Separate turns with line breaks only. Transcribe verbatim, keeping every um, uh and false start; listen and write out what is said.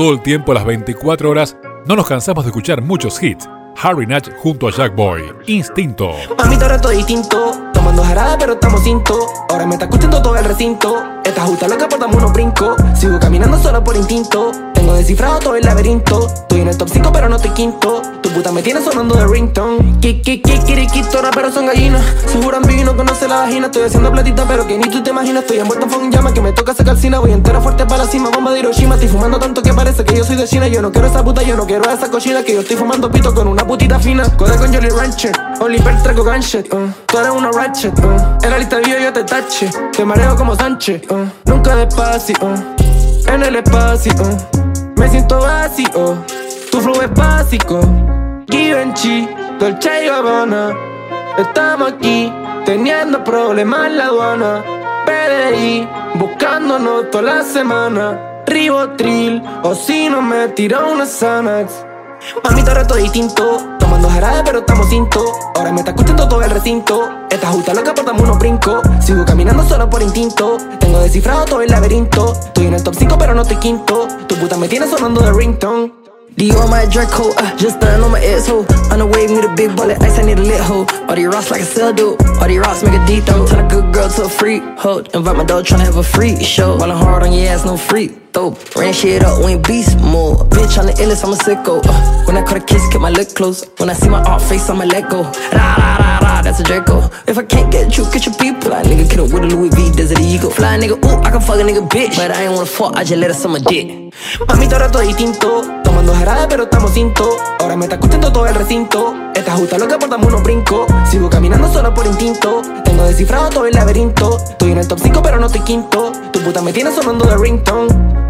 todo el tiempo, las veinticuatro horas, no nos cansamos de escuchar muchos hits. Harry Natch junto a Jack Boy, Instinto.
Mami, ahora todo distinto, tomando jarabe pero estamos cinto. Ahora me está escuchando todo el recinto. Estás justa loca por darme unos brincos. Sigo caminando solo por instinto. Tengo descifrado todo el laberinto. Estoy en el top cinco pero no estoy quinto. Tu puta me tiene sonando de ringtone. Ki, ki, ki, kiriquito, pero son gallinas. Se juran vivo y no conoce la vagina. Estoy haciendo platita pero que ni tú te imaginas. Estoy envuelto en fuego en llama que me toca sacar cina. Voy entera fuerte para la cima, bomba de Hiroshima. Estoy fumando tanto que parece que yo soy de China. Yo no quiero esa puta, yo no quiero esa cochina. Que yo estoy fumando pito con una putita fina. Coda con Jolly Rancher, Oliver trago ganshit, uh. Tú eres una ratchet, uh. En la lista de video yo te tache. Te mareo como Sánchez, uh. Nunca despacio, uh. En el espacio, uh. Me siento vacío. Tu flow es básico. Givenchy, Dolce y Gabbana. Estamos aquí, teniendo problemas en la aduana. P D I, buscándonos toda la semana. Ribotril, o si no me tira una Xanax. Mami, ahora todo distinto, tomando jarabe pero estamos cinto. Ahora me está escuchando todo el recinto. Estás justa loca por darme unos brincos. Sigo caminando solo por instinto. Tengo descifrado todo el laberinto. Estoy en el top cinco pero no estoy quinto. Tu puta me tiene sonando de ringtone. Dior my Draco, uh, just stand on my asshole. On the wave, need a big bullet, ice, I need a lit hoe. All these rocks like a cell dude, all these rocks make a deep throw. Turn a good girl to a freak hoe. Invite my dog, tryna have a freak show. Ballin' hard on your ass, no freak though. Ran shit up, we ain't beast mode. Bitch on the illest, I'm a sicko. Uh, when I cut a kiss, keep my lip close. When I see my art face, I'ma let go. Rah, rah, rah, rah, that's a Draco. If I can't get you, get your people. Fly nigga, kill with a Louis V, Desert Eagle. Fly nigga, ooh, I can fuck a nigga bitch. But I ain't wanna fuck, I just let her suck my dick. Mami, ahora todo distinto, tomando jarabe pero estamos cinto. Ahora me está escuchando todo el recinto. Estás justa loca por darme unos brincos. Sigo caminando solo por instinto. Tengo descifrado todo el laberinto. Estoy en el top cinco pero no estoy quinto. Tu puta me tiene sonando de ringtone.